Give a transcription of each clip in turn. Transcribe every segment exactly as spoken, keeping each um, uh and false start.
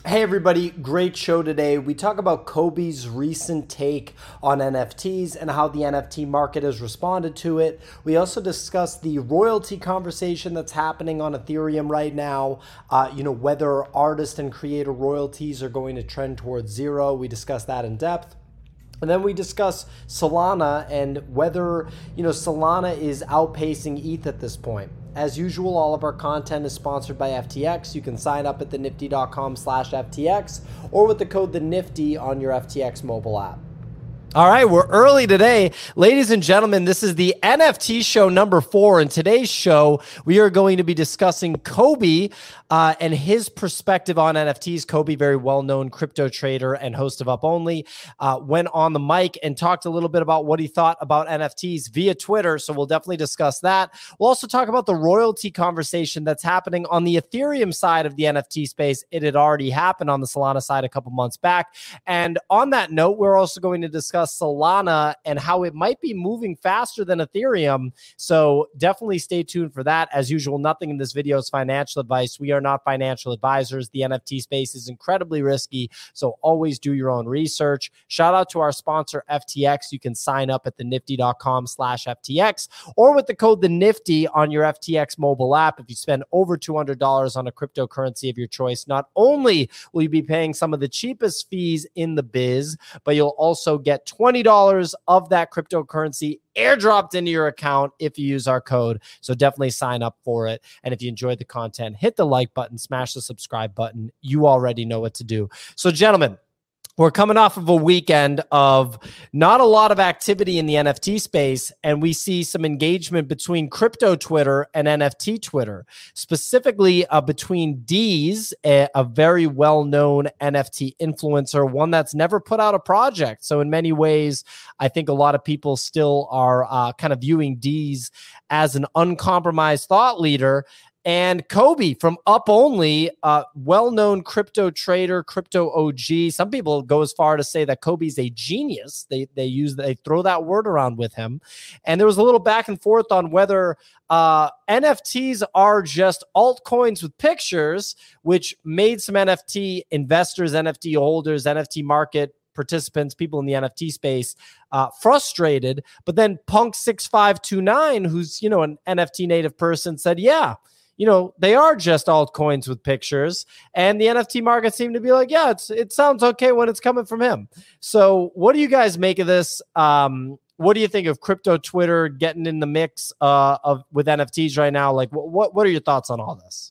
Hey everybody, great show today. We talk about Kobe's recent take on N F Ts and how the N F T market has responded to it. We also discuss the royalty conversation that's happening on Ethereum right now. Uh, you know, whether artist and creator royalties are going to trend towards zero. We discuss that in depth. And then we discuss Solana and whether, you know, Solana is outpacing E T H at this point. As usual, all of our content is sponsored by F T X. You can sign up at the nifty dot com slash F T X or with the code the nifty on your F T X mobile app. All right, we're early today. Ladies and gentlemen, this is the N F T show number four. In today's show, we are going to be discussing Kobe uh, and his perspective on N F Ts. Kobe, very well-known crypto trader and host of Up Only, uh, went on the mic and talked a little bit about what he thought about N F Ts via Twitter, so we'll definitely discuss that. We'll also talk about the royalty conversation that's happening on the Ethereum side of the N F T space. It had already happened on the Solana side a couple months back. And on that note, we're also going to discuss Solana and how it might be moving faster than Ethereum. So definitely stay tuned for that. As usual, nothing in this video is financial advice. We are not financial advisors. The N F T space is incredibly risky, so always do your own research. Shout out to our sponsor, F T X. You can sign up at the nifty dot com slash F T X or with the code the nifty on your F T X mobile app. If you spend over two hundred dollars on a cryptocurrency of your choice, not only will you be paying some of the cheapest fees in the biz, but you'll also get twenty dollars of that cryptocurrency airdropped into your account if you use our code. So definitely sign up for it. And if you enjoyed the content, hit the like button, smash the subscribe button. You already know what to do. So gentlemen, we're coming off of a weekend of not a lot of activity in the N F T space, and we see some engagement between crypto Twitter and N F T Twitter, specifically uh, between Deez, a, a very well-known N F T influencer, one that's never put out a project. So in many ways, I think a lot of people still are uh, kind of viewing Deez as an uncompromised thought leader. And Kobe from Up Only, uh, well-known crypto trader, crypto O G. Some people go as far to say that Kobe's a genius. They they use they throw that word around with him. And there was a little back and forth on whether uh, N F Ts are just altcoins with pictures, which made some N F T investors, N F T holders, N F T market participants, people in the N F T space, uh, frustrated. But then Punk six five two nine, who's you know an N F T native person, said, "Yeah, you know, they are just altcoins with pictures." And the N F T market seemed to be like, yeah, it's, it sounds okay when it's coming from him. So what do you guys make of this? Um, what do you think of crypto Twitter getting in the mix uh, of with N F Ts right now? Like, what, what are your thoughts on all this?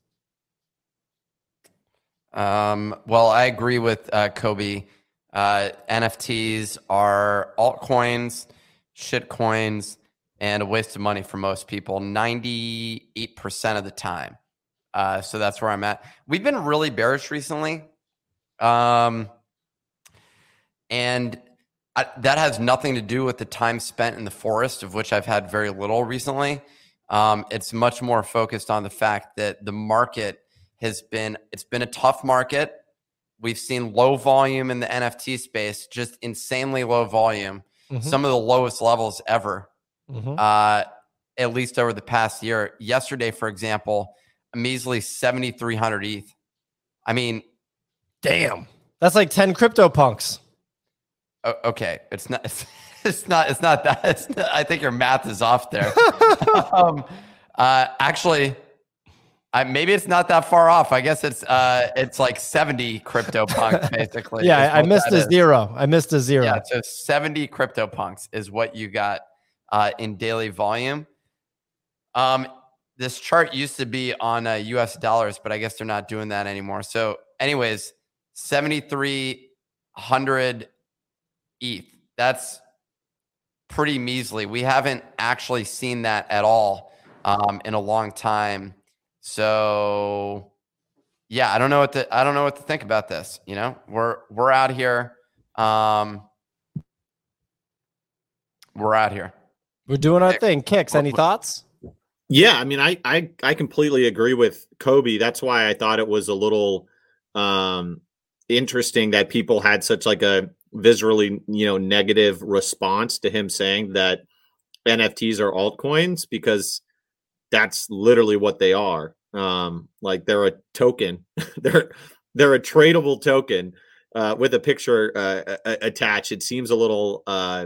Um, well, I agree with uh, Kobe. Uh, N F Ts are altcoins, shit coins, and a waste of money for most people, ninety-eight percent of the time. Uh, so that's where I'm at. We've been really bearish recently. Um, and I, that has nothing to do with the time spent in the forest, of which I've had very little recently. Um, it's much more focused on the fact that the market has been, it's been a tough market. We've seen low volume in the N F T space, just insanely low volume, mm-hmm. some of the lowest levels ever. Mm-hmm. Uh, at least over the past year. Yesterday, for example, a measly seventy-three hundred E T H. I mean, damn, that's like ten crypto punks. Okay, it's not. It's, it's not. It's not that. It's not, I think your math is off there. um, uh, actually, I, maybe it's not that far off. I guess it's uh, it's like seventy crypto punks basically. Yeah, I missed a is. zero. I missed a zero. Yeah, so seventy crypto punks is what you got. Uh, in daily volume. Um, this chart used to be on uh, U S dollars, but I guess they're not doing that anymore. So anyways, seventy-three hundred E T H. That's pretty measly. We haven't actually seen that at all um, in a long time. So yeah, I don't know what to, I don't know what to think about this. You know, we're, we're out here. Um, we're out here. We're doing our thing. Kicks, any thoughts? Yeah, I mean, I, I I completely agree with Kobe. That's why I thought it was a little um, interesting that people had such like a visually, you know, negative response to him saying that N F Ts are altcoins, because that's literally what they are. Um, like they're a token. they're they're a tradable token uh, with a picture uh, a- attached. It seems a little uh,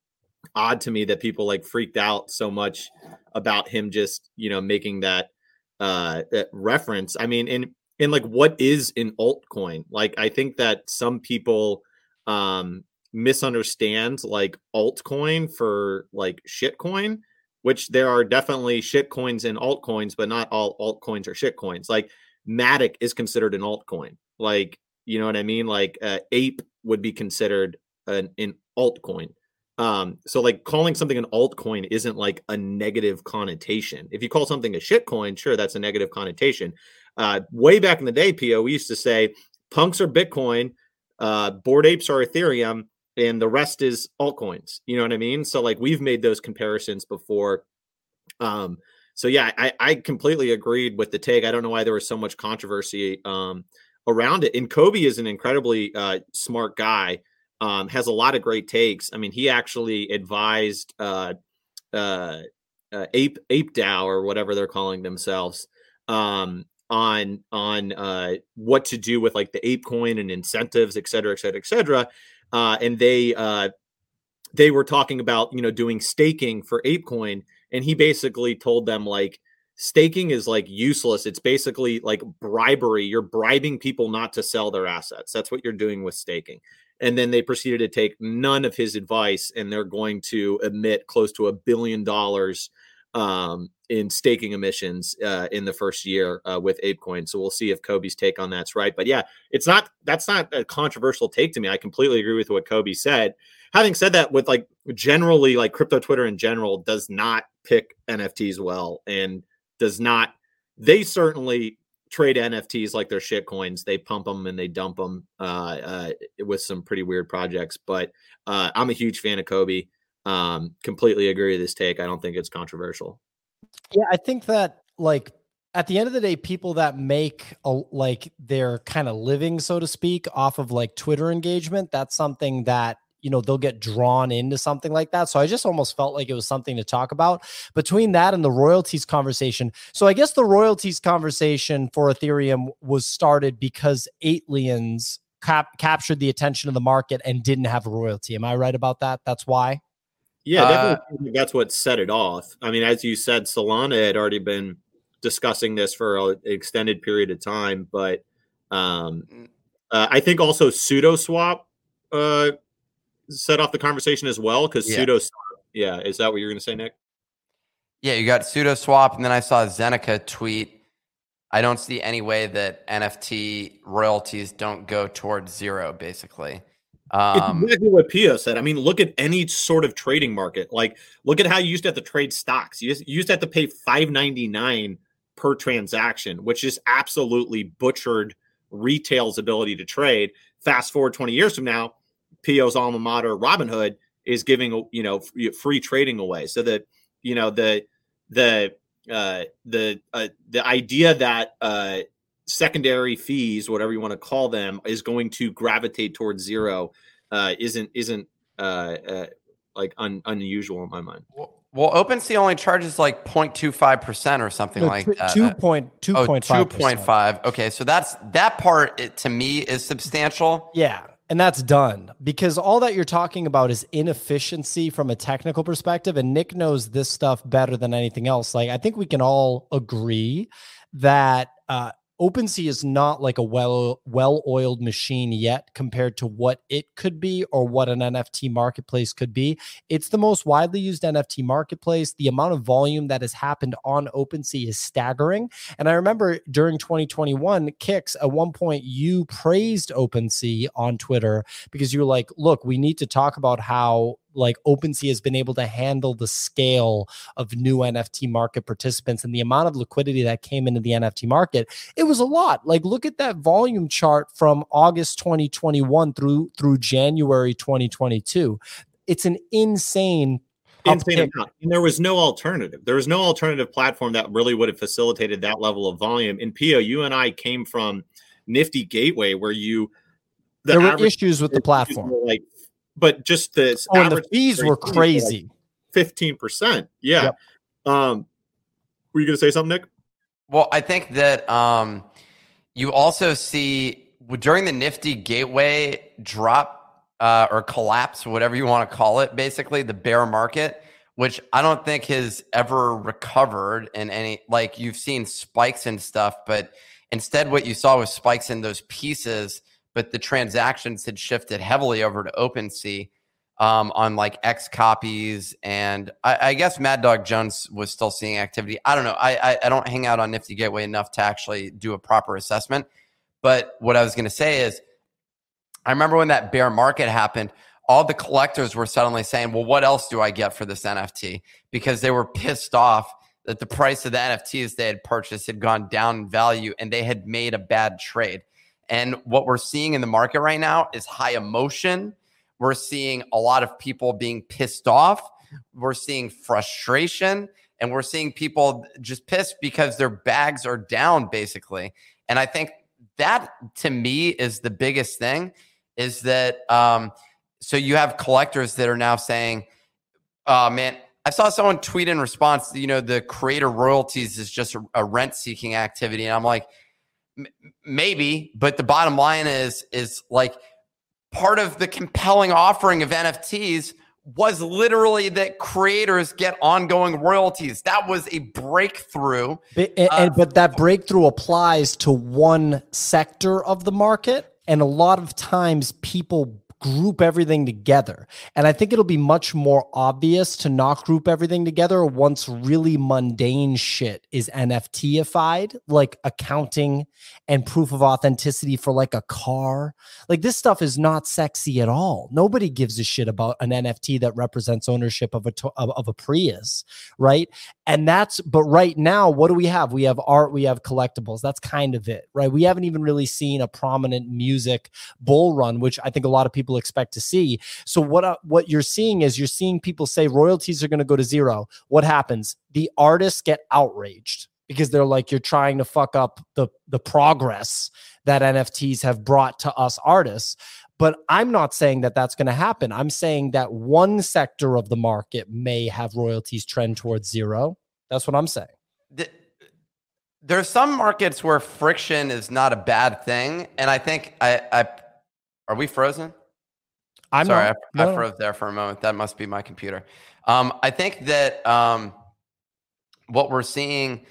odd to me that people like freaked out so much about him just, you know, making that uh, that reference. I mean, in in like what is an altcoin? Like, I think that some people um, misunderstand like altcoin for like shitcoin, which there are definitely shitcoins and altcoins, but not all altcoins are shitcoins. Like Matic is considered an altcoin. Like, you know what I mean? Like uh, Ape would be considered an, an altcoin. Um, so like calling something an altcoin isn't like a negative connotation. If you call something a shitcoin, sure, that's a negative connotation. Uh, way back in the day, P O, we used to say punks are Bitcoin, uh, Bored Apes are Ethereum, and the rest is altcoins. You know what I mean? So like we've made those comparisons before. Um, so yeah, I, I completely agreed with the take. I don't know why there was so much controversy um, around it. And Kobe is an incredibly uh, smart guy. Um, has a lot of great takes. I mean, he actually advised uh, uh, uh, Ape Ape DAO or whatever they're calling themselves um, on on uh, what to do with like the Ape coin and incentives, et cetera, et cetera, et cetera. Uh, and they uh, they were talking about, you know, doing staking for ApeCoin, and he basically told them like staking is like useless. It's basically like bribery. You're bribing people not to sell their assets. That's what you're doing with staking. And then they proceeded to take none of his advice, and they're going to emit close to a billion dollars um, in staking emissions uh, in the first year uh, with ApeCoin. So we'll see if Kobe's take on that's right. But yeah, it's not, that's not a controversial take to me. I completely agree with what Kobe said. Having said that, with like generally like crypto Twitter in general does not pick N F Ts well, and does not, they certainly trade N F Ts like they're shit coins. They pump them and they dump them uh, uh, with some pretty weird projects. But uh, I'm a huge fan of Kobe. Um, completely agree with this take. I don't think it's controversial. Yeah, I think that like at the end of the day, people that make a, like their kind of living, so to speak, off of like Twitter engagement, that's something that, you know, they'll get drawn into something like that. So I just almost felt like it was something to talk about between that and the royalties conversation. So I guess the royalties conversation for Ethereum was started because Aliens cap captured the attention of the market and didn't have a royalty. Am I right about that? That's why? Yeah, definitely. Uh, that's what set it off. I mean, as you said, Solana had already been discussing this for an extended period of time, but um, uh, I think also SudoSwap uh, set off the conversation as well, because yeah. SudoSwap, yeah, is that what you're going to say, Nick? Yeah, you got SudoSwap, and then I saw Zeneca tweet, I don't see any way that N F T royalties don't go towards zero, basically. Um, it's exactly what Pio said. I mean, look at any sort of trading market. Like, look at how you used to have to trade stocks. You, just, you used to have to pay five ninety-nine per transaction, which is absolutely butchered retail's ability to trade. Fast forward twenty years from now, Pio's alma mater, Robinhood, is giving, you know, free trading away. So that, you know, the the uh, the uh, the idea that uh, secondary fees, whatever you want to call them, is going to gravitate towards zero uh, isn't isn't uh, uh, like un, unusual in my mind. Well, well, OpenSea only charges like zero point two five percent or something no, like t- that. two point two oh, two point five. Okay, so that's that part it, to me is substantial. Yeah. And that's done, because all that you're talking about is inefficiency from a technical perspective. And Nick knows this stuff better than anything else. Like, I think we can all agree that uh, OpenSea is not like a well, well-oiled machine yet compared to what it could be or what an N F T marketplace could be. It's the most widely used N F T marketplace. The amount of volume that has happened on OpenSea is staggering. And I remember during twenty twenty-one, Kix, at one point you praised OpenSea on Twitter because you were like, look, we need to talk about how like OpenSea has been able to handle the scale of new N F T market participants and the amount of liquidity that came into the N F T market. It was a lot. Like, look at that volume chart from August twenty twenty-one through through January twenty twenty-two. It's an insane Insane amount. And there was no alternative. There was no alternative platform that really would have facilitated that level of volume. In Pio, you and I came from Nifty Gateway, where you the there were issues with the platform, like. But just the oh, and the fees were crazy, fifteen percent. Yeah. Yep. Um, were you going to say something, Nick? Well, I think that um, you also see during the Nifty Gateway drop uh, or collapse, whatever you want to call it, basically the bear market, which I don't think has ever recovered in any, like you've seen spikes and stuff, but instead what you saw was spikes in those pieces, but the transactions had shifted heavily over to OpenSea um, on like X copies. And I, I guess Mad Dog Jones was still seeing activity. I don't know. I, I, I don't hang out on Nifty Gateway enough to actually do a proper assessment. But what I was going to say is, I remember when that bear market happened, all the collectors were suddenly saying, well, what else do I get for this N F T? Because they were pissed off that the price of the N F Ts they had purchased had gone down in value and they had made a bad trade. And what we're seeing in the market right now is high emotion. We're seeing a lot of people being pissed off. We're seeing frustration, and we're seeing people just pissed because their bags are down, basically. And I think that, to me, is the biggest thing, is that um, so you have collectors that are now saying, oh, man, I saw someone tweet in response, you know, the creator royalties is just a, a rent-seeking activity. And I'm like, maybe, but the bottom line is, is like part of the compelling offering of N F Ts was literally that creators get ongoing royalties. That was a breakthrough. But, and, uh, but that breakthrough applies to one sector of the market. And a lot of times people group everything together. And I think it'll be much more obvious to not group everything together once really mundane shit is N F T-ified, like accounting and proof of authenticity for like a car. Like this stuff is not sexy at all. Nobody gives a shit about an N F T that represents ownership of a, of, of a Prius, right? And that's, but right now, what do we have? We have art, we have collectibles. That's kind of it, right? We haven't even really seen a prominent music bull run, which I think a lot of people expect to see. So what uh, what you're seeing is you're seeing people say royalties are going to go to zero. What happens? The artists get outraged because they're like, you're trying to fuck up the the progress that N F Ts have brought to us artists. But I'm not saying that that's going to happen. I'm saying that one sector of the market may have royalties trend towards zero. That's what I'm saying. The, there's some markets where friction is not a bad thing. And I think I, I are we frozen? I'm sorry, not, I, no. I froze there for a moment. That must be my computer. Um, I think that um, what we're seeing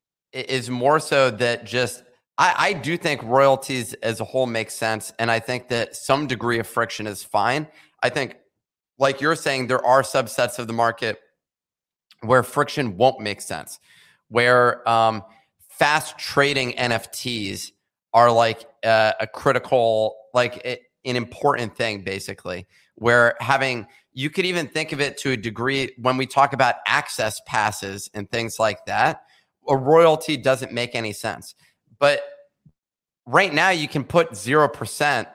is more so that just, I, I do think royalties as a whole make sense. And I think that some degree of friction is fine. I think, like you're saying, there are subsets of the market where friction won't make sense, where um, fast trading N F Ts are like uh, a critical, like it, an important thing, basically, where having, you could even think of it to a degree when we talk about access passes and things like that, a royalty doesn't make any sense. But right now you can put zero percent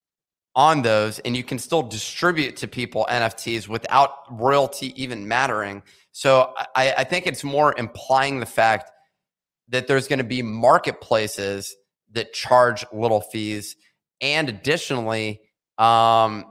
on those and you can still distribute to people N F Ts without royalty even mattering. So I, I think it's more implying the fact that there's going to be marketplaces that charge little fees, and additionally, um,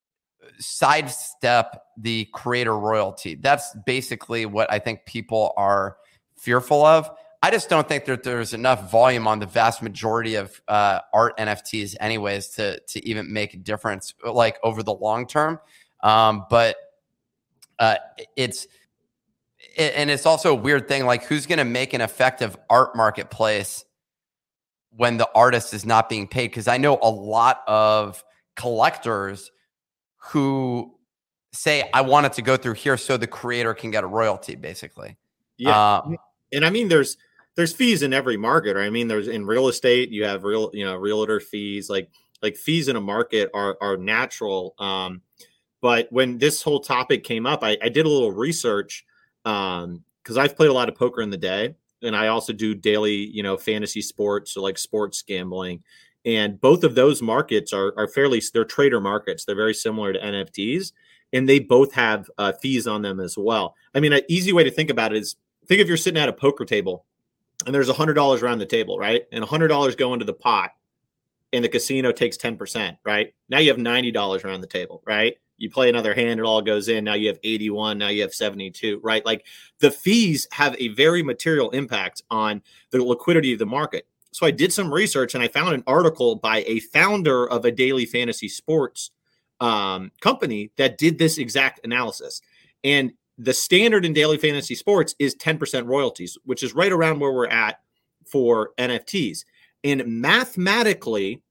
sidestep the creator royalty. That's basically what I think people are fearful of. I just don't think that there's enough volume on the vast majority of uh, art N F Ts anyways to, to even make a difference, like over the long term. Um, but uh, it's, it, and it's also a weird thing, like who's going to make an effective art marketplace when the artist is not being paid? Because I know a lot of collectors who say, I want it to go through here so the creator can get a royalty, basically. Yeah. Um, and I mean, there's, there's fees in every market, right? I mean, there's in real estate, you have real, you know, realtor fees, like, like fees in a market are, are natural. Um, but when this whole topic came up, I, I did a little research um, cause I've played a lot of poker in the day. And I also do daily, you know, fantasy sports, or like sports gambling. And both of those markets are, are fairly, they're trader markets. They're very similar to N F Ts, and they both have uh, fees on them as well. I mean, an easy way to think about it is, think if you're sitting at a poker table and there's one hundred dollars around the table, right? And one hundred dollars go into the pot and the casino takes ten percent, right? Now you have ninety dollars around the table, right? You play another hand, it all goes in. Now you have eighty-one, now you have seventy-two, right? Like the fees have a very material impact on the liquidity of the market. So I did some research and I found an article by a founder of a daily fantasy sports um, company that did this exact analysis. And the standard in daily fantasy sports is ten percent royalties, which is right around where we're at for N F Ts. And mathematically,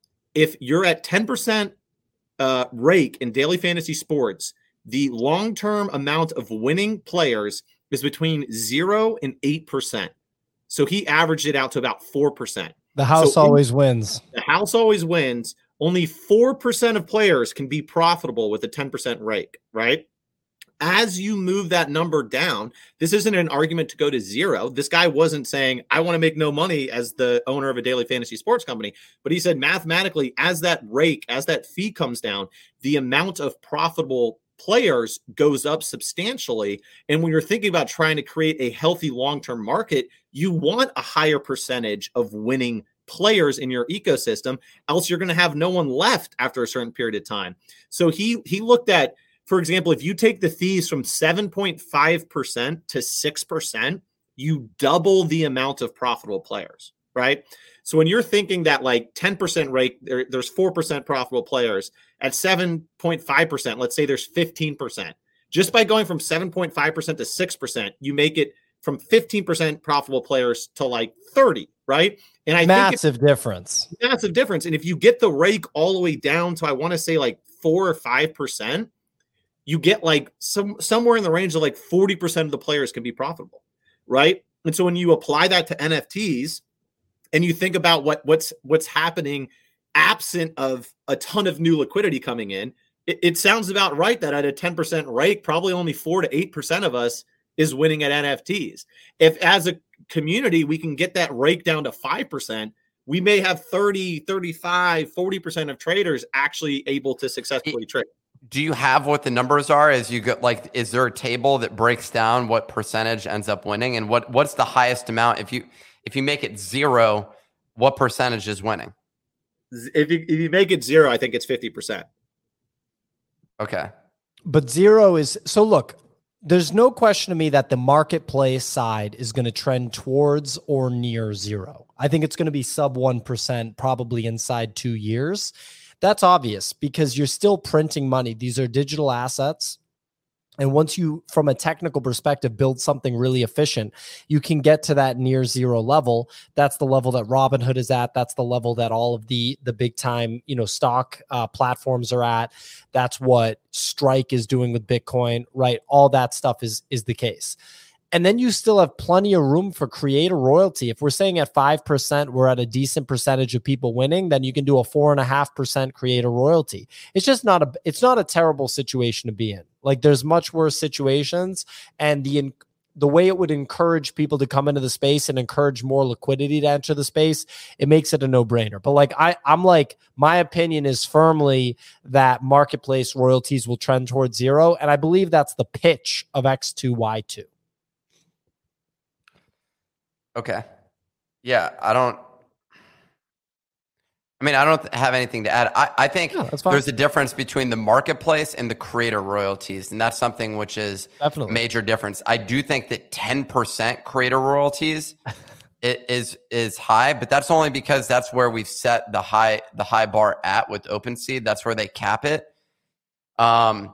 if you're at ten percent uh, rake in daily fantasy sports, the long-term amount of winning players is between zero and eight percent. So he averaged it out to about four percent. The house so always in, wins. The house always wins. Only four percent of players can be profitable with a ten percent rake, right? As you move that number down, this isn't an argument to go to zero. This guy wasn't saying, I want to make no money as the owner of a daily fantasy sports company. But he said mathematically, as that rake, as that fee comes down, the amount of profitable players goes up substantially. And when you're thinking about trying to create a healthy long-term market, you want a higher percentage of winning players in your ecosystem, else you're going to have no one left after a certain period of time. So he he looked at, for example, if you take the fees from seven point five percent to six percent, you double the amount of profitable players, right? So when you're thinking that like ten percent rate, there, there's four percent profitable players, at seven point five percent, let's say there's fifteen percent. Just by going from seven point five percent to six percent, you make it from fifteen percent profitable players to like thirty, right? And I massive think difference. Massive difference. And if you get the rake all the way down to, I want to say like four or five percent, you get like some somewhere in the range of like forty percent of the players can be profitable, right? And so when you apply that to N F Ts and you think about what what's what's happening absent of a ton of new liquidity coming in, it, it sounds about right that at a ten percent rake, probably only four to eight percent of us is winning at N F Ts. If as a community, we can get that rake down to five percent, we may have thirty, thirty-five, forty percent of traders actually able to successfully trade. Do you have what the numbers are as you go? Like, is there a table that breaks down what percentage ends up winning, and what what's the highest amount? If you if you make it zero, what percentage is winning? If you, if you make it zero, I think it's fifty percent. Okay. But zero is, so look, there's no question to me that the marketplace side is going to trend towards or near zero. I think it's going to be sub one percent probably inside two years. That's obvious because you're still printing money. These are digital assets. And once you, from a technical perspective, build something really efficient, you can get to that near zero level. That's the level that Robinhood is at. That's the level that all of the, the big time, you know, stock uh, platforms are at. That's what Strike is doing with Bitcoin, right? All that stuff is, is the case. And then you still have plenty of room for creator royalty. If we're saying at five percent, we're at a decent percentage of people winning, then you can do a four and a half percent creator royalty. It's just not a, it's not a terrible situation to be in. Like there's much worse situations, and the, the way it would encourage people to come into the space and encourage more liquidity to enter the space, it makes it a no brainer. But like, I, I'm like, my opinion is firmly that marketplace royalties will trend towards zero. And I believe that's the pitch of X two Y two. Okay. Yeah, I don't, I mean, I don't have anything to add. I, I think yeah, there's a difference between the marketplace and the creator royalties, and that's something which is Definitely. major difference. I do think that ten percent creator royalties is is high, but that's only because that's where we've set the high the high bar at with OpenSea. That's where they cap it. Um,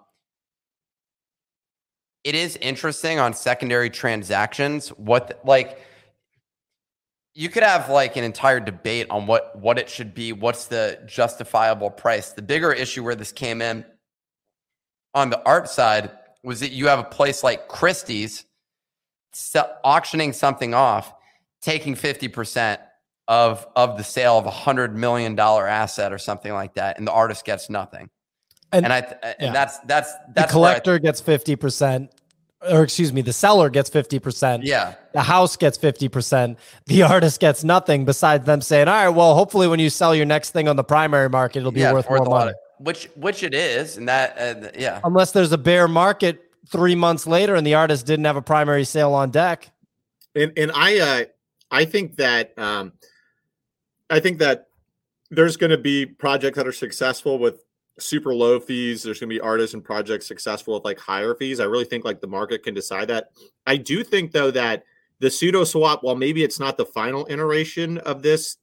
it is interesting on secondary transactions what like. You could have like an entire debate on what, what it should be. What's the justifiable price? The bigger issue where this came in on the art side was that you have a place like Christie's auctioning something off, taking fifty percent of, of the sale of a hundred million dollar asset or something like that. And the artist gets nothing. And, and I, and yeah. that's, that's, that's the collector gets fifty percent. Or excuse me, the seller gets fifty percent. Yeah. The house gets fifty percent. The artist gets nothing besides them saying, all right, well, hopefully when you sell your next thing on the primary market, it'll be yeah, worth, worth more money. Of, which, which it is. And that, uh, yeah. Unless there's a bear market three months later and the artist didn't have a primary sale on deck. And, and I, uh, I think that, um, I think that there's going to be projects that are successful with super low fees. There's going to be artists and projects successful with like higher fees. I really think like the market can decide that. I do think though that the pseudo swap, while maybe it's not the final iteration of this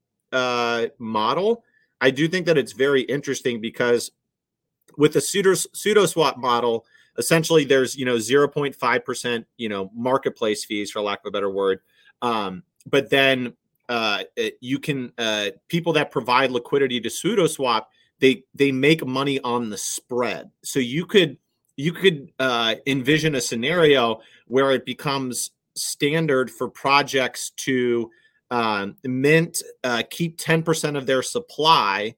uh, model, I do think that it's very interesting because with the pseudo pseudo swap model, essentially there's, you know, zero point five percent, you know, marketplace fees, for lack of a better word. Um, but then uh, you can, uh, people that provide liquidity to pseudo swap, they, they make money on the spread. So you could, you could uh, envision a scenario where it becomes standard for projects to um, mint, uh, keep ten percent of their supply,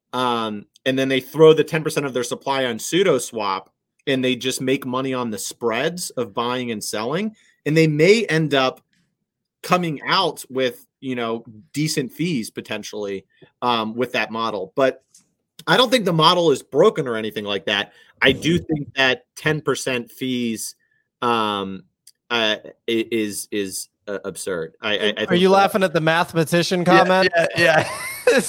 um, and then they throw the ten percent of their supply on pseudo swap, and they just make money on the spreads of buying and selling. And they may end up coming out with, you know, decent fees potentially um, with that model. But I don't think the model is broken or anything like that. I do think that ten percent fees um, uh, is is uh, absurd. I, I, I think Are you that, laughing at the mathematician comment? Yeah, yeah. yeah.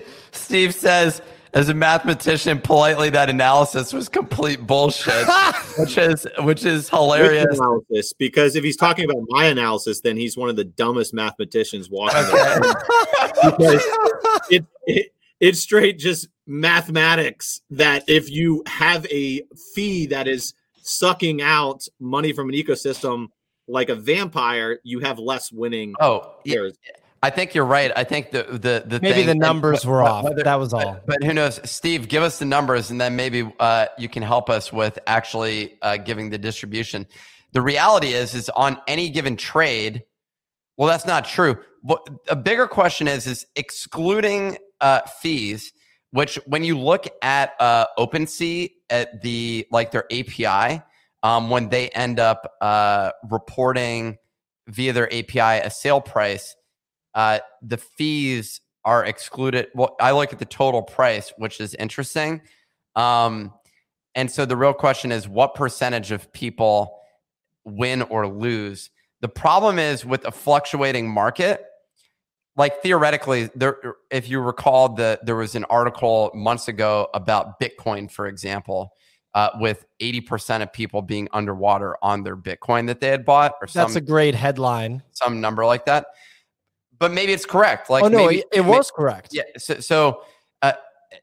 Steve says, as a mathematician, politely, that analysis was complete bullshit, which is which is hilarious. Which analysis, because if he's talking about my analysis, then he's one of the dumbest mathematicians walking. Okay. Because it, it it's straight just mathematics that if you have a fee that is sucking out money from an ecosystem like a vampire, you have less winning. Oh, players. yeah. I think you're right. I think the the the Maybe thing, the numbers and, were but, off. Whether, that was all. But, but who knows? Steve, give us the numbers, and then maybe uh, you can help us with actually uh, giving the distribution. The reality is, is on any given trade. Well, that's not true. What a bigger question is, is excluding uh, fees. Which, when you look at uh, OpenSea at the like their A P I, um, when they end up uh, reporting via their A P I a sale price. Uh, the fees are excluded. Well, I look at the total price, which is interesting. Um, and so the real question is, what percentage of people win or lose? The problem is with a fluctuating market, like theoretically, there, if you recall, the, there was an article months ago about Bitcoin, for example, uh, with eighty percent of people being underwater on their Bitcoin that they had bought. Or some, That's a great headline. Some number like that. But maybe it's correct. Like, oh no, maybe, it, it was maybe, correct. Yeah. So, so uh,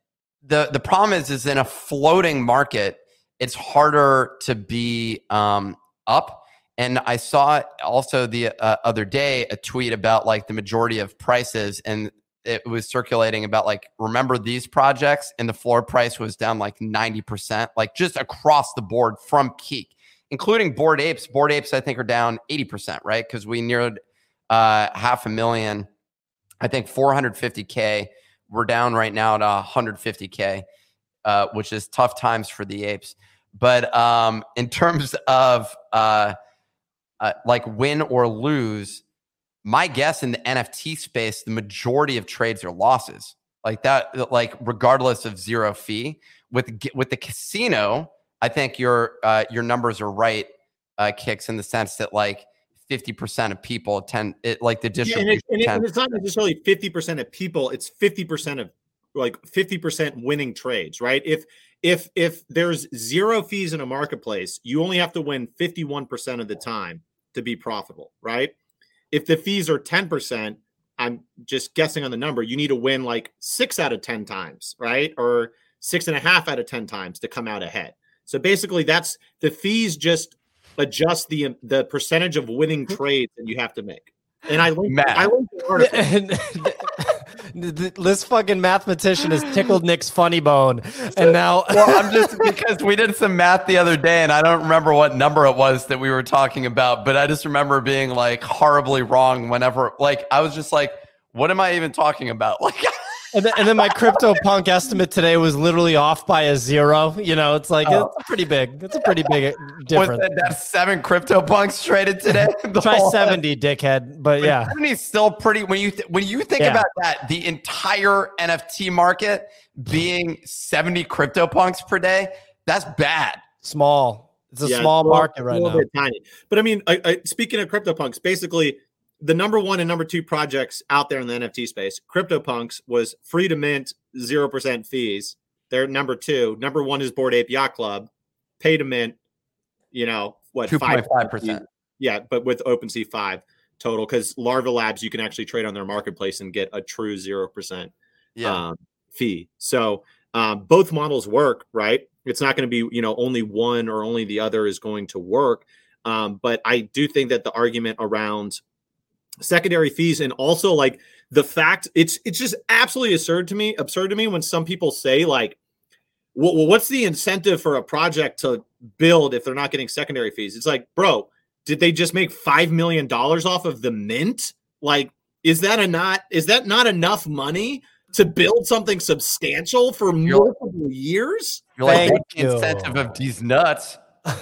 the the problem is, is in a floating market, it's harder to be um, up. And I saw also the uh, other day a tweet about like the majority of prices, and it was circulating about like, remember these projects, and the floor price was down like ninety percent, like just across the board from peak, including Bored Apes. Bored Apes, I think, are down eighty percent, right? Because we neared uh, half a million. I think four hundred fifty K. We're down right now to one hundred fifty K, uh, which is tough times for the apes. But um, in terms of uh, uh, like win or lose, my guess in the N F T space, the majority of trades are losses. Like that, like regardless of zero fee. With with the casino, I think your uh, your numbers are right, uh, Kicks, in the sense that like fifty percent of people tend it, like the distribution. Yeah, and, it, and, it, and it's not necessarily fifty percent of people, it's fifty percent of like fifty percent winning trades, right? If if if there's zero fees in a marketplace, you only have to win fifty-one percent of the time to be profitable, right? If the fees are ten percent, I'm just guessing on the number, you need to win like six out of ten times, right? Or six and a half out of ten times to come out ahead. So basically that's the fees just adjust the the percentage of winning trades that you have to make. And I linked, I linked the article. This fucking mathematician has tickled Nick's funny bone, and now well, I'm just because we did some math the other day, and I don't remember what number it was that we were talking about, but I just remember being like horribly wrong whenever, like, I was just like, what am I even talking about? Like. And then, and then my CryptoPunk estimate today was literally off by a zero. You know, it's like, oh. it's pretty big. It's a pretty big difference. That, that's seven CryptoPunks traded today. Try seventy, dickhead. But yeah, seventy is still pretty. When you th- when you think yeah. about that, the entire N F T market being seventy CryptoPunks per day, that's bad. Small. It's a yeah, small it's market a right little now. Bit tiny. But I mean, I, I, speaking of CryptoPunks, basically, the number one and number two projects out there in the N F T space, CryptoPunks was free to mint, zero percent fees. They're number two. Number one is Bored Ape Yacht Club, pay to mint, you know, what, two point five percent. Yeah, but with OpenSea five total, because Larva Labs, you can actually trade on their marketplace and get a true zero percent Yeah. um, fee. So um, both models work, right? It's not going to be, you know, only one or only the other is going to work. Um, but I do think that the argument around secondary fees and also like the fact it's it's just absolutely absurd to me, absurd to me when some people say like, well, well, what's the incentive for a project to build if they're not getting secondary fees? It's like, bro, did they just make five million dollars off of the mint? Like, is that a not is that not enough money to build something substantial for You're- multiple years? You're like, Thank what's the incentive you. of these nuts?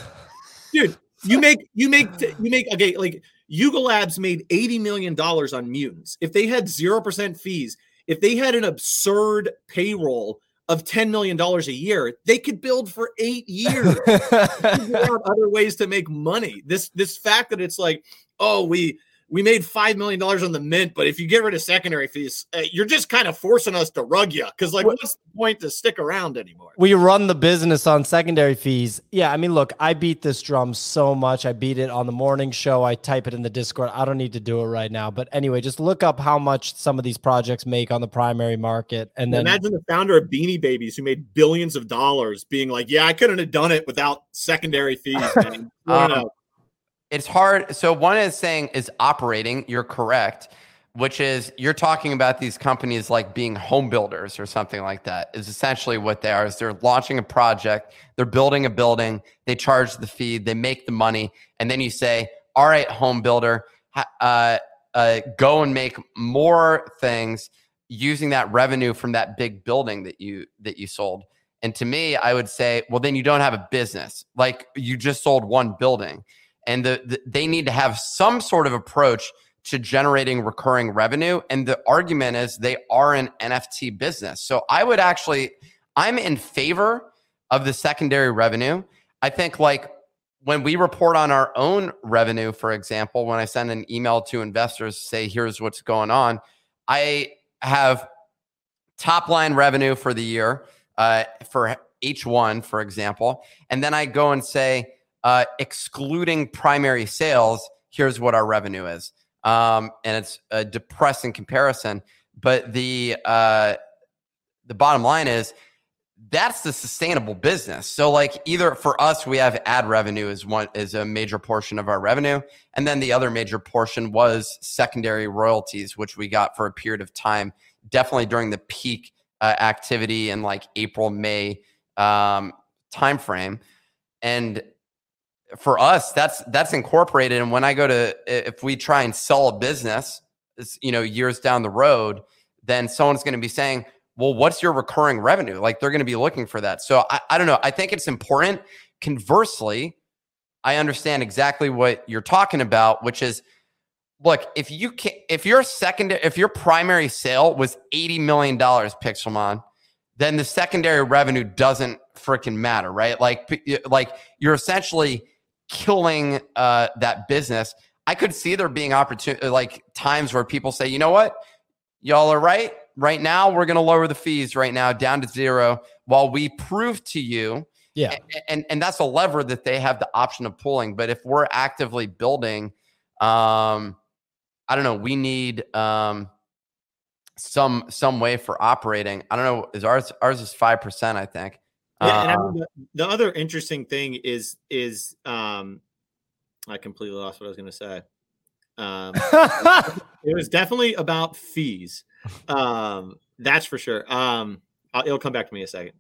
Dude, you make you make you make okay, like Yuga Labs made eighty million dollars on mutants. If they had zero percent fees, if they had an absurd payroll of ten million dollars a year, they could build for eight years. Figure out other ways to make money. This this fact that it's like, oh, we we made five million dollars on the mint, but if you get rid of secondary fees, uh, you're just kind of forcing us to rug you. Because like, What- what's the point to stick around anymore? We run the business on secondary fees. Yeah, I mean, look, I beat this drum so much. I beat it on the morning show. I type it in the Discord. I don't need to do it right now. But anyway, just look up how much some of these projects make on the primary market. And then Imagine the founder of Beanie Babies who made billions of dollars being like, yeah, I couldn't have done it without secondary fees, man. Um, No, no. It's hard. So one is saying is operating. You're correct, which is you're talking about these companies like being home builders or something like that is essentially what they are. Is they're launching a project, they're building a building, they charge the fee, they make the money, and then you say, all right, home builder, uh, uh, go and make more things using that revenue from that big building that you that you sold. And to me, I would say, well, then you don't have a business. Like you just sold one building. And the, the, they need to have some sort of approach to generating recurring revenue. And the argument is they are an N F T business. So I would actually, I'm in favor of the secondary revenue. I think like when we report on our own revenue, for example, when I send an email to investors, say, here's what's going on, I have top line revenue for the year uh, for each one, for example. And then I go and say, Uh, excluding primary sales, here's what our revenue is. Um, and it's a depressing comparison. But the uh, the bottom line is that's the sustainable business. So like either for us, we have ad revenue is one is a major portion of our revenue. And then the other major portion was secondary royalties, which we got for a period of time, definitely during the peak uh, activity in like April, May um, timeframe. And for us, that's that's incorporated. And when I go to, if we try and sell a business, you know, years down the road, then someone's going to be saying, well, what's your recurring revenue? Like they're going to be looking for that. So I, I don't know. I think it's important. Conversely, I understand exactly what you're talking about, which is, look, if you can, if your secondary, if your primary sale was eighty million dollars, Pixelmon, then the secondary revenue doesn't freaking matter, right? Like, like you're essentially killing uh, that business. I could see there being opportunity, like times where people say, you know what, y'all are right. Right now, we're going to lower the fees right now down to zero while we prove to you. yeah, And, and, and that's a lever that they have the option of pulling. But if we're actively building, um, I don't know, we need um, some some way for operating. I don't know. Is ours ours is five percent? I think. Yeah, and I Uh, mean, the, the other interesting thing is is um, I completely lost what I was going to say. Um, it was definitely about fees. Um, that's for sure. Um, I'll, it'll come back to me in a second.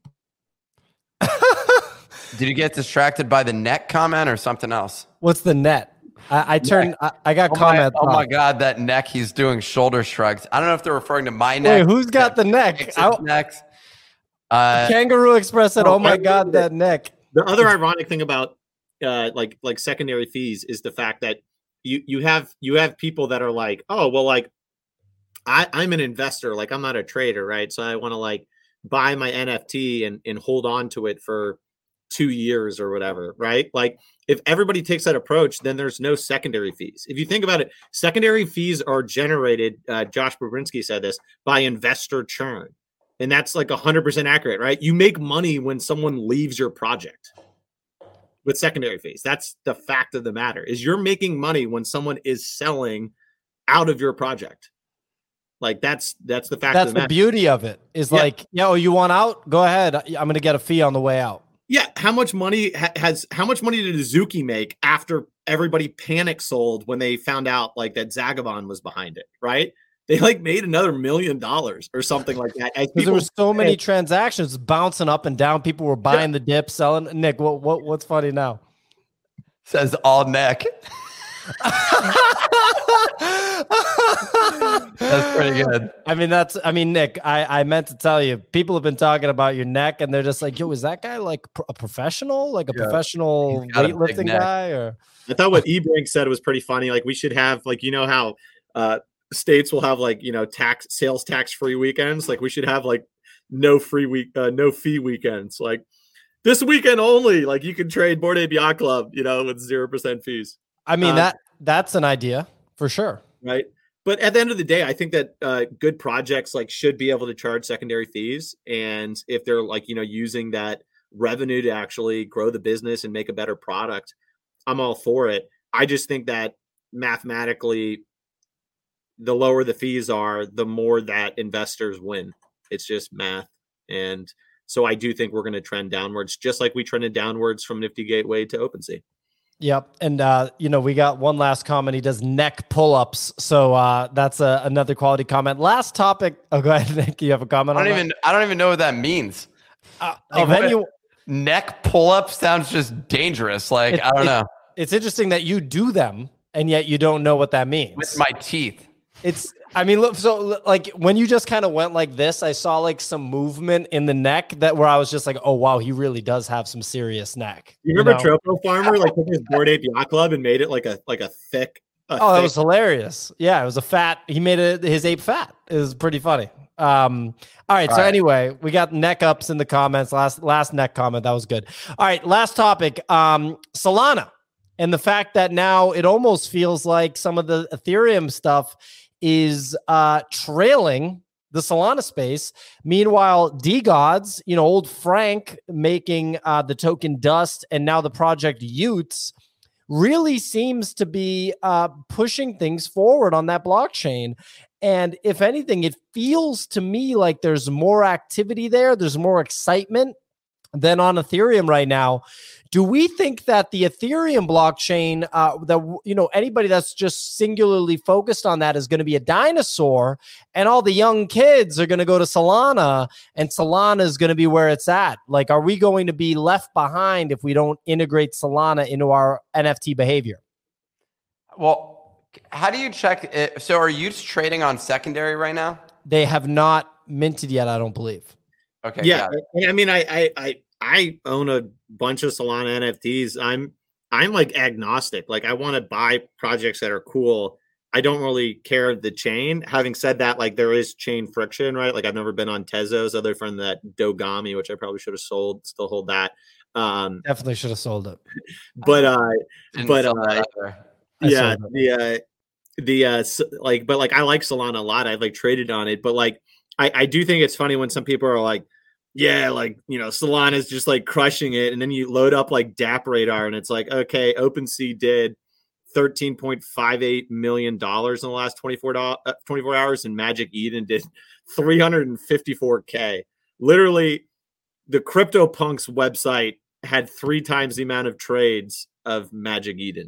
Did you get distracted by the neck comment or something else? what's the net? I, I turned. I, I got Oh my, comments. oh my up. God, that neck! He's doing shoulder shrugs. I don't know if they're referring to my neck. Wait, who's got the neck? X's I, necks. Uh, Kangaroo Express said, Oh, "Oh my I- God, that neck." The other ironic thing about uh, like like secondary fees is the fact that you you have you have people that are like, oh well, like I I'm an investor, like I'm not a trader, right? So I want to like buy my N F T and and hold on to it for two years or whatever, right? Like if everybody takes that approach, then there's no secondary fees. If you think about it, secondary fees are generated. Uh, Josh Bobrinsky said this by investor churn. And that's like one hundred percent accurate, right? You make money when someone leaves your project. with secondary fees. That's the fact of the matter, is you're making money when someone is selling out of your project. Like that's that's the fact. That's of the, the beauty of it. Is yeah. like, yeah, oh, you want out? Go ahead. I'm going to get a fee on the way out. Yeah. How much money ha- has how much money did Azuki make after everybody panic sold when they found out like that Zagabond was behind it? Right. They like made another million dollars or something like that. Because there were so many transactions bouncing up and down. People were buying yeah. the dip, selling. Nick, what what what's funny now? Says all neck. That's pretty good. I mean, that's, I mean, Nick, I, I meant to tell you, people have been talking about your neck and they're just like, yo, is that guy like a professional, like a yeah. professional weightlifting guy? Or I thought what eBrink said was pretty funny. Like we should have like, you know, how uh, states will have like, you know, tax sales tax free weekends. Like we should have like no free week, uh, no fee weekends. Like this weekend only, like you can trade Bored Ape Yacht Club, you know, with zero percent fees. I mean, um, that that's an idea for sure. Right. But at the end of the day, I think that uh, good projects like should be able to charge secondary fees. And if they're like, you know, using that revenue to actually grow the business and make a better product, I'm all for it. I just think that mathematically, the lower the fees are, the more that investors win. It's just math. And so I do think we're going to trend downwards, just like we trended downwards from Nifty Gateway to OpenSea. Yep. And, uh, you know, we got one last comment. He does neck pull-ups. So uh, that's a, another quality comment. Last topic. Oh, go ahead, Nick. You have a comment I don't on even, that? I don't even know what that means. Uh, like, of any, neck pull-up sounds just dangerous. Like, it, I don't it, know. It's interesting that you do them and yet you don't know what that means. With my teeth. It's, I mean, look, so like when you just kind of went like this, I saw like some movement in the neck that where I was just like, oh, wow, he really does have some serious neck. You remember you know? Tropo Farmer like took his Bored Ape Yacht Club and made it like a like a thick. A oh, thick... that was hilarious. Yeah, it was a fat. He made it his ape fat. It was pretty funny. Um, all right. All so right. anyway, we got neck ups in the comments. Last last neck comment that was good. All right, last topic. Um, Solana and the fact that now it almost feels like some of the Ethereum stuff is uh, trailing the Solana space. Meanwhile, D-Gods, you know, old Frank making uh, the token Dust and now the project Utes really seems to be uh, pushing things forward on that blockchain. And if anything, it feels to me like there's more activity there. There's more excitement than on Ethereum right now. Do we think that the Ethereum blockchain, uh, that, you know, anybody that's just singularly focused on that is going to be a dinosaur, and all the young kids are going to go to Solana, and Solana is going to be where it's at? Like, are we going to be left behind if we don't integrate Solana into our N F T behavior? Well, how do you check it? So are you trading on secondary right now? They have not minted yet, I don't believe. Okay. Yeah. I mean, I, I, I, I own a bunch of Solana N F Ts. I'm, I'm like agnostic. Like I want to buy projects that are cool. I don't really care the chain. Having said that, like there is chain friction, right? Like I've never been on Tezos other than that Dogami, which I probably should have sold, still hold that. Um, Definitely should have sold it. But, uh, Didn't but, sell uh, that either. yeah, the, uh, the, uh, like, but like, I like Solana a lot. I've like traded on it, but like, I, I do think it's funny when some people are like, yeah, like, you know, Solana's just like crushing it. And then you load up like DappRadar and it's like, okay, OpenSea did thirteen point five eight million dollars in the last twenty-four hours, and Magic Eden did three hundred fifty-four K. Literally, the CryptoPunks website had three times the amount of trades of Magic Eden.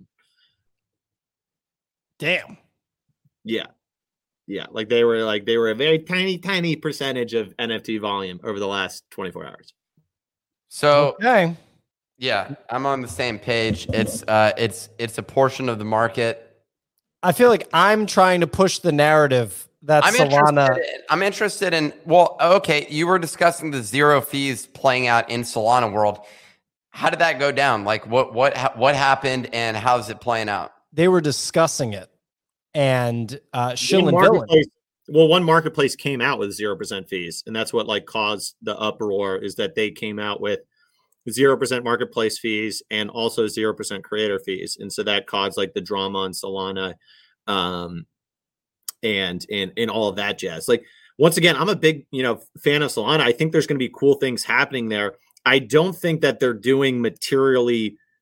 Damn. Yeah. Yeah, like they were like they were a very tiny, tiny percentage of N F T volume over the last twenty-four hours. So okay. Yeah, I'm on the same page. It's uh it's it's a portion of the market. I feel like I'm trying to push the narrative that I'm Solana interested in, I'm interested in well, okay, you were discussing the zero fees playing out in Solana world. How did that go down? Like what what what happened and how's it playing out? They were discussing it. And uh, Shill and Villain. Well, one marketplace came out with zero percent fees, and that's what like caused the uproar. Is that they came out with zero percent marketplace fees and also zero percent creator fees, and so that caused like the drama on Solana, um, and and and all of that jazz. Like once again, I'm a big you know fan of Solana. I think there's going to be cool things happening there. I don't think that they're doing materially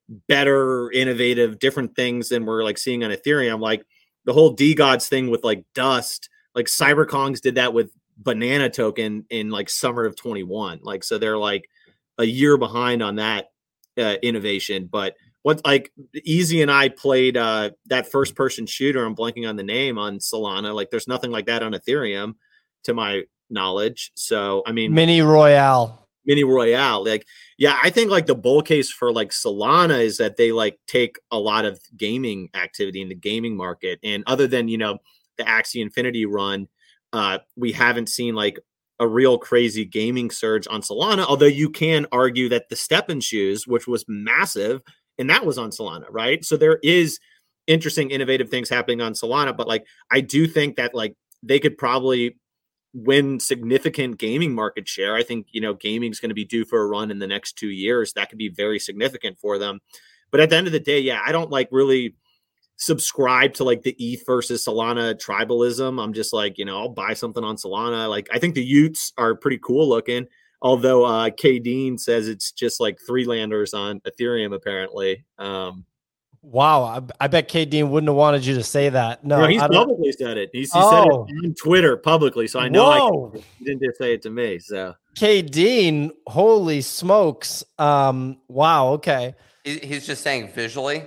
better, innovative, different things than we're like seeing on Ethereum. Like the whole D-Gods thing with like Dust, like CyberKongs did that with Banana Token in like summer of twenty-one. Like, so they're like a year behind on that uh, innovation. But what like Easy and I played uh, that first person shooter, I'm blanking on the name, on Solana. Like there's nothing like that on Ethereum to my knowledge. So, I mean, Mini Royale. Mini Royale. Like, yeah, I think like the bull case for like Solana is that they like take a lot of gaming activity in the gaming market. And other than, you know, the Axie Infinity run, uh, we haven't seen like a real crazy gaming surge on Solana. Although you can argue that the Steppen shoes, which was massive, and that was on Solana, right? So there is interesting, innovative things happening on Solana. But like, I do think that like they could probably win significant gaming market share. I think, you know, gaming is going to be due for a run in the next two years. That could be very significant for them. But at the end of the day, yeah, I don't like really subscribe to like the E T H versus Solana tribalism. I'm just like, you know, I'll buy something on Solana. Like, I think the Utes are pretty cool looking. Although uh, K Dean says it's just like three landers on Ethereum, apparently. Um, Wow, I, I bet K Dean wouldn't have wanted you to say that. No, no, he's I don't- publicly said it. He's, he Oh. said it on Twitter publicly, so I know Whoa. I can, he didn't just say it to me. So K Dean, holy smokes. Um, wow, okay. He- He's just saying visually.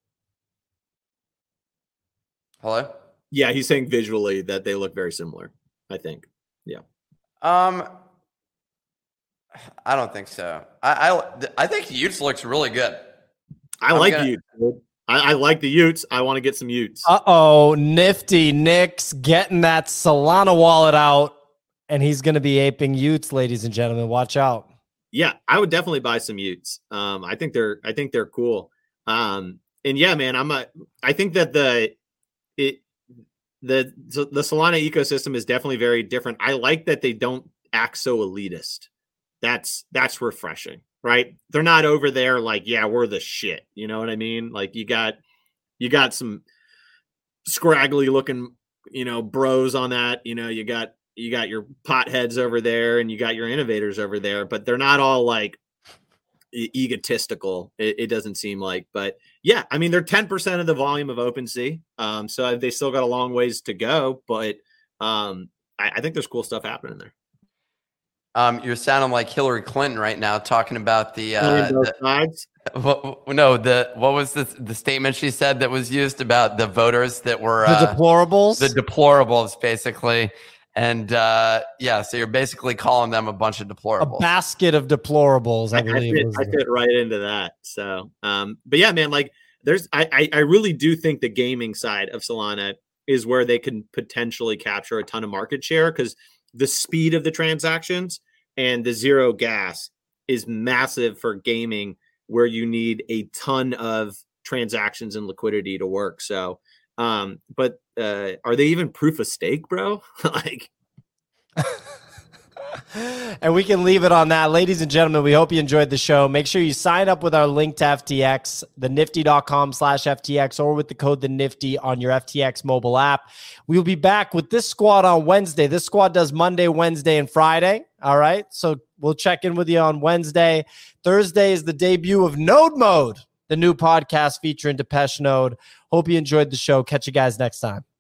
Hello? yeah, he's saying visually that they look very similar. I think. Yeah. Um, I don't think so. I I, I think Utes looks really good. I I'm like gonna- Utes. Dude. I, I like the Utes. I want to get some Utes. Uh-oh, nifty Nick's getting that Solana wallet out, and he's going to be aping Utes, ladies and gentlemen. Watch out. Yeah, I would definitely buy some Utes. Um, I think they're I think they're cool. Um, and yeah, man, I'm a I think that the it the the Solana ecosystem is definitely very different. I like that they don't act so elitist. That's that's refreshing, right? They're not over there like, yeah, we're the shit. You know what I mean? Like you got you got some scraggly looking, you know, bros on that. You know, you got you got your potheads over there and you got your innovators over there, but they're not all like e- egotistical. It, it doesn't seem like, but yeah, I mean, they're ten percent of the volume of OpenSea. Um, so they still got a long ways to go, but um, I, I think there's cool stuff happening there. Um, you're sounding like Hillary Clinton right now, talking about the, uh, Both the sides. what, no, the what was the the statement she said that was used about the voters that were The uh, deplorables. the deplorables, basically, and uh, yeah, so you're basically calling them a bunch of a deplorables. basket of deplorables, I I, I, believe. fit, was I the- fit right into that. So, um, but yeah, man, like there's, I, I, I really do think the gaming side of Solana is where they can potentially capture a ton of market share because the speed of the transactions and the zero gas is massive for gaming, where you need a ton of transactions and liquidity to work. So, um, but uh, are they even proof of stake, bro? like, And we can leave it on that. Ladies and gentlemen, we hope you enjoyed the show. Make sure you sign up with our link to F T X, the nifty.com slash FTX, or with the code the nifty on your F T X mobile app. We'll be back with this squad on Wednesday. This squad does Monday, Wednesday, and Friday. All right. So we'll check in with you on Wednesday. Thursday is the debut of Node Mode, the new podcast featuring Depeche Node. Hope you enjoyed the show. Catch you guys next time.